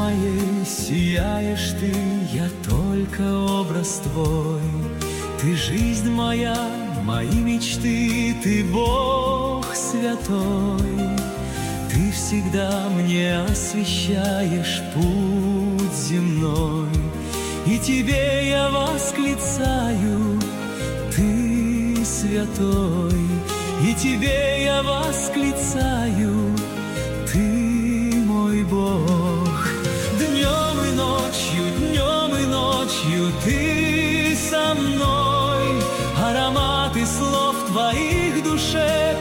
моей сияешь ты, я только образ твой. Ты жизнь моя, мои мечты, ты Бог святой. Ты всегда мне освещаешь путь земной, и тебе я восклицаю, ты святой. И тебе я восклицаю, ты мой Бог. Днем и ночью ты со мной, ароматы слов твоих душе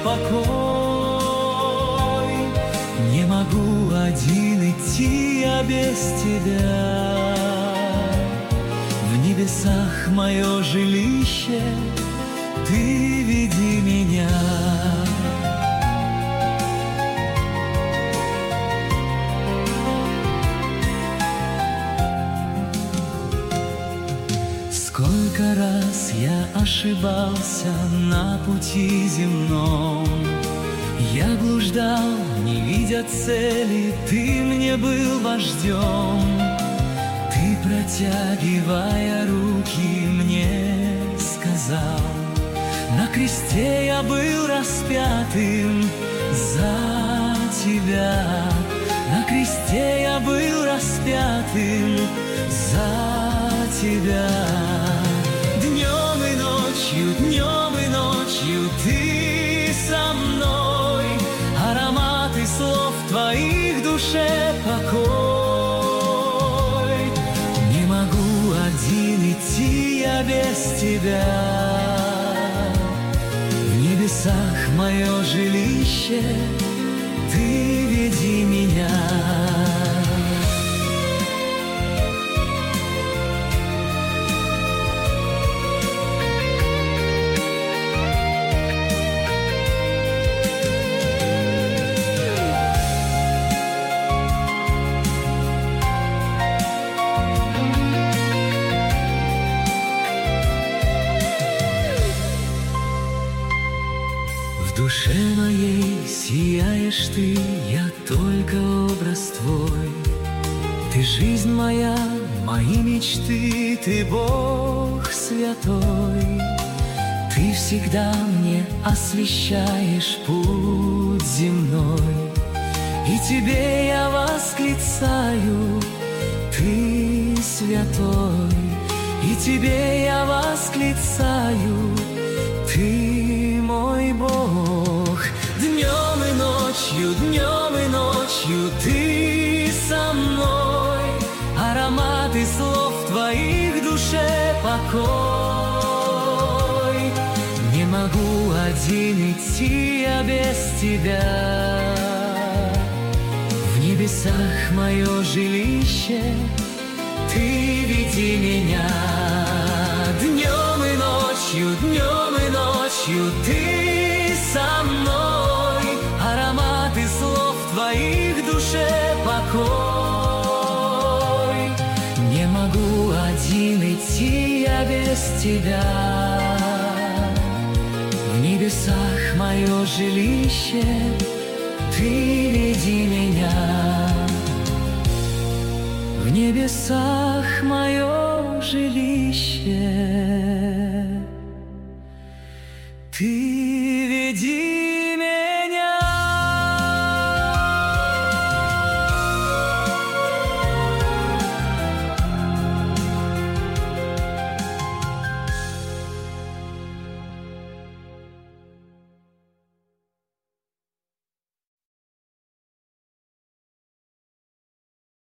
покой. Не могу один идти я без тебя, в небесах мое жилище, ты веди меня. Сколько раз я ошибался на пути земном, я блуждал, не видя цели, ты мне был вождем. Ты, протягивая руки, мне сказал: на кресте я был распятым за тебя. На кресте я был распятым за тебя. Днем и ночью ты со мной, ароматы слов твоих душе покой. Не могу один идти я без тебя, в небесах мое жилище, ты веди меня. В душе моей сияешь ты, я только образ твой. Ты жизнь моя, мои мечты, ты Бог святой. Ты всегда мне освещаешь путь земной, и тебе я восклицаю, ты святой. И тебе я восклицаю, ты мой Бог. Днем и ночью ты со мной, ароматы слов твоих душе покой. Не могу один идти я без тебя, в небесах мое жилище, ты веди меня. Днем и ночью ты со мной, ароматы слов твоих душе покой. Не могу один идти я без тебя, в небесах мое жилище, ты веди меня. В небесах мое жилище, ты веди